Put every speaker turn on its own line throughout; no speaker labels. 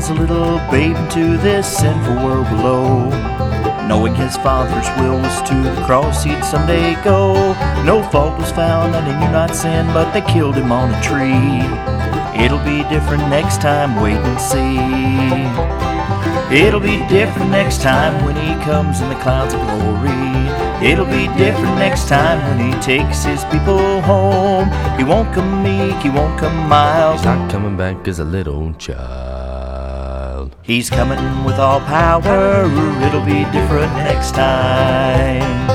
as a little babe into this sinful world below. Knowing his father's will was to the cross he'd someday go. No fault was found and he knew not sin, but they killed him on a tree. It'll be different next time, wait and see. It'll be different next time when he comes in the clouds of glory. It'll be different next time when he takes his people home. He won't come meek, he won't come mild.
He's not coming back as a little child.
He's coming with all power. It'll be different next time.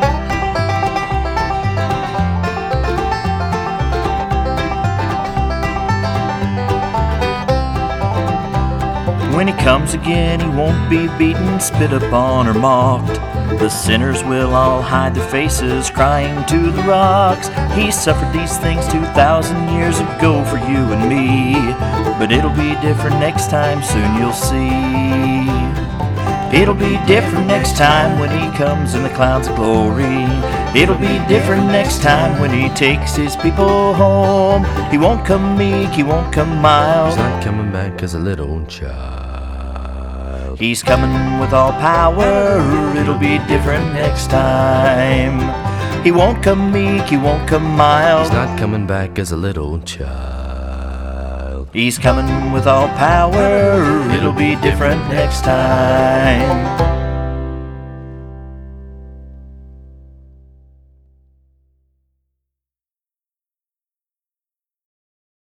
When he comes again, he won't be beaten, spit upon, or mocked. The sinners will all hide their faces, crying to the rocks. He suffered these things 2,000 years ago for you and me. But it'll be different next time, soon you'll see. It'll be different next time when he comes in the clouds of glory. It'll be different next time when he takes his people home. He won't come meek, he won't come mild.
He's not coming back as a little child.
He's coming with all power. It'll be different next time. He won't come meek, he won't come mild.
He's not coming back as a little child.
He's coming with all power. It'll be different next time.